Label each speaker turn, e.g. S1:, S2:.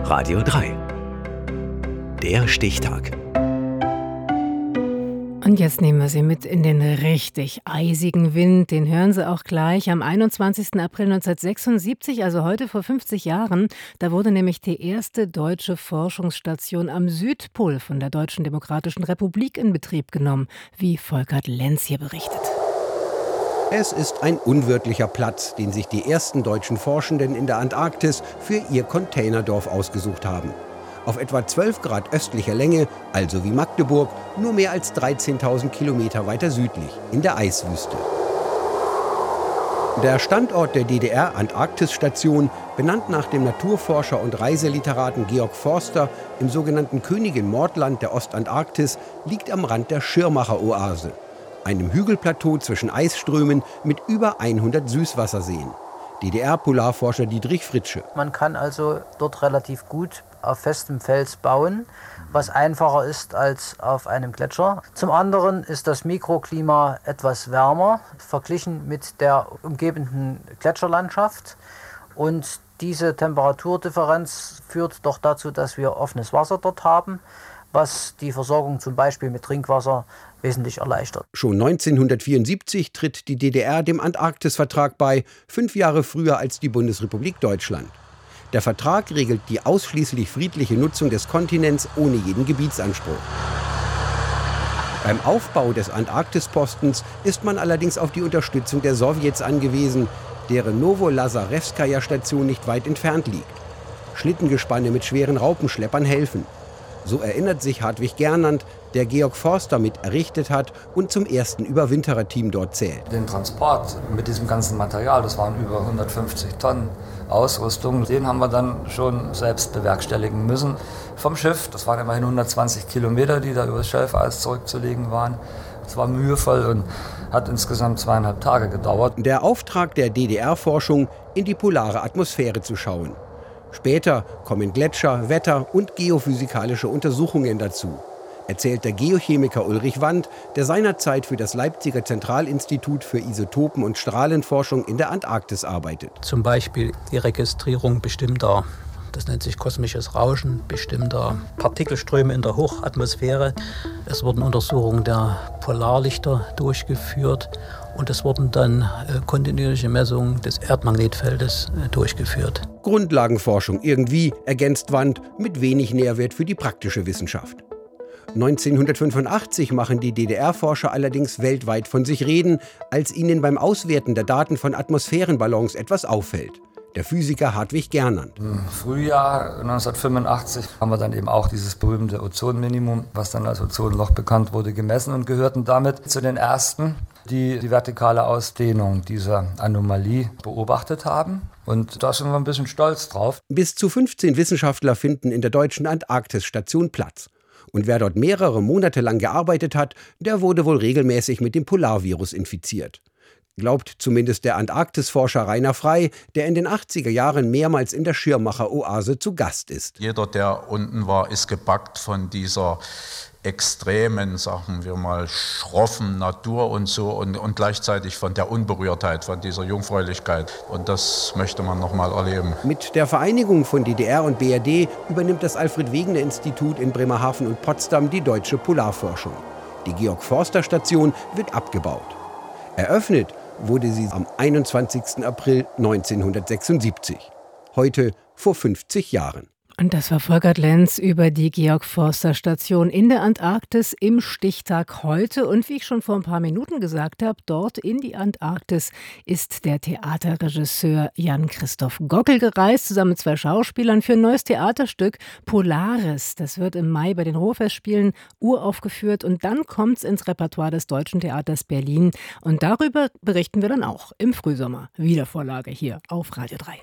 S1: Radio 3. Der Stichtag.
S2: Und jetzt nehmen wir Sie mit in den richtig eisigen Wind. Den hören Sie auch gleich. Am 21. April 1976, also heute vor 50 Jahren, da wurde nämlich die erste deutsche Forschungsstation am Südpol von der Deutschen Demokratischen Republik in Betrieb genommen, wie Volkert Lenz hier berichtet.
S3: Es ist ein unwirtlicher Platz, den sich die ersten deutschen Forschenden in der Antarktis für ihr Containerdorf ausgesucht haben. Auf etwa 12 Grad östlicher Länge, also wie Magdeburg, nur mehr als 13.000 Kilometer weiter südlich, in der Eiswüste. Der Standort der DDR-Antarktisstation, benannt nach dem Naturforscher und Reiseliteraten Georg Forster im sogenannten Königin-Mordland der Ostantarktis, liegt am Rand der Schirmacher-Oase, einem Hügelplateau zwischen Eisströmen mit über 100 Süßwasserseen. DDR-Polarforscher Dietrich Fritsche.
S4: Man kann also dort relativ gut auf festem Fels bauen, was einfacher ist als auf einem Gletscher. Zum anderen ist das Mikroklima etwas wärmer, verglichen mit der umgebenden Gletscherlandschaft. Und diese Temperaturdifferenz führt doch dazu, dass wir offenes Wasser dort haben, was die Versorgung zum Beispiel mit Trinkwasser wesentlich erleichtert.
S3: Schon 1974 tritt die DDR dem Antarktisvertrag bei, 5 Jahre früher als die Bundesrepublik Deutschland. Der Vertrag regelt die ausschließlich friedliche Nutzung des Kontinents ohne jeden Gebietsanspruch. Beim Aufbau des Antarktispostens ist man allerdings auf die Unterstützung der Sowjets angewiesen, deren Novolazarewskaja-Station nicht weit entfernt liegt. Schlittengespanne mit schweren Raupenschleppern helfen. So erinnert sich Hartwig Gernand, der Georg Forster mit errichtet hat und zum ersten Überwintererteam dort zählt.
S5: Den Transport mit diesem ganzen Material, das waren über 150 Tonnen Ausrüstung, den haben wir dann schon selbst bewerkstelligen müssen. Vom Schiff, das waren immerhin 120 Kilometer, die da über das Schelfeis zurückzulegen waren. Das war mühevoll und hat insgesamt 2,5 Tage gedauert.
S3: Der Auftrag der DDR-Forschung, in die polare Atmosphäre zu schauen. Später kommen Gletscher, Wetter und geophysikalische Untersuchungen dazu, erzählt der Geochemiker Ulrich Wandt, der seinerzeit für das Leipziger Zentralinstitut für Isotopen- und Strahlenforschung in der Antarktis arbeitet.
S6: Zum Beispiel die Registrierung bestimmter, das nennt sich kosmisches Rauschen, bestimmter Partikelströme in der Hochatmosphäre. Es wurden Untersuchungen der Polarlichter durchgeführt. Und es wurden dann kontinuierliche Messungen des Erdmagnetfeldes durchgeführt.
S3: Grundlagenforschung irgendwie, ergänzt Wandt, mit wenig Nährwert für die praktische Wissenschaft. 1985 machen die DDR-Forscher allerdings weltweit von sich reden, als ihnen beim Auswerten der Daten von Atmosphärenballons etwas auffällt. Der Physiker Hartwig Gernand.
S5: Im Frühjahr 1985 haben wir dann eben auch dieses berühmte Ozonminimum, was dann als Ozonloch bekannt wurde, gemessen und gehörten damit zu den ersten, die die vertikale Ausdehnung dieser Anomalie beobachtet haben. Und da sind wir ein bisschen stolz drauf.
S3: Bis zu 15 Wissenschaftler finden in der deutschen Antarktisstation Platz. Und wer dort mehrere Monate lang gearbeitet hat, der wurde wohl regelmäßig mit dem Polarvirus infiziert. Glaubt zumindest der Antarktisforscher Rainer Frey, der in den 80er Jahren mehrmals in der Schirmacher-Oase zu Gast ist.
S7: Jeder, der unten war, ist gepackt von dieser extremen, sagen wir mal, schroffen Natur und so und gleichzeitig von der Unberührtheit, von dieser Jungfräulichkeit. Und das möchte man noch mal erleben.
S3: Mit der Vereinigung von DDR und BRD übernimmt das Alfred-Wegener-Institut in Bremerhaven und Potsdam die deutsche Polarforschung. Die Georg-Forster-Station wird abgebaut. Eröffnet wurde sie am 21. April 1976. Heute vor 50 Jahren.
S2: Und das war Volkert Lenz über die Georg-Forster-Station in der Antarktis im Stichtag heute. Und wie ich schon vor ein paar Minuten gesagt habe, dort in die Antarktis ist der Theaterregisseur Jan-Christoph Gockel gereist, zusammen mit 2 Schauspielern für ein neues Theaterstück Polaris. Das wird im Mai bei den Ruhrfestspielen uraufgeführt und dann kommt es ins Repertoire des Deutschen Theaters Berlin. Und darüber berichten wir dann auch im Frühsommer. Wiedervorlage hier auf Radio 3.